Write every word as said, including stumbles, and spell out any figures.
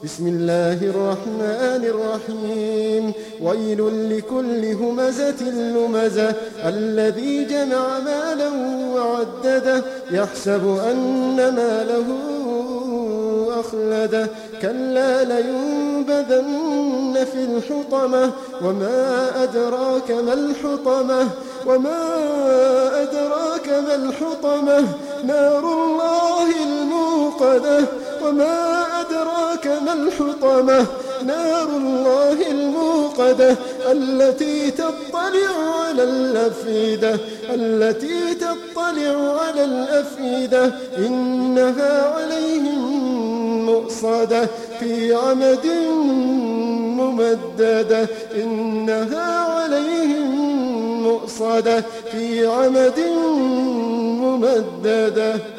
بسم الله الرحمن الرحيم. ويل لكل همزة لمزة الذي جمع مالا وعدده يحسب أن ماله أخلده كلا لينبذن في الحطمة وما أدراك ما الحطمة وما أدراك ما الحطمة نار الله الموقدة وما أدراك ما الحطمة نار الله الموقدة التي تطلع على الأفئدة التي تطلع على الأفئدة إنها عليهم مؤصدة في عمد ممددة إنها عليهم مؤصدة في عمد ممددة.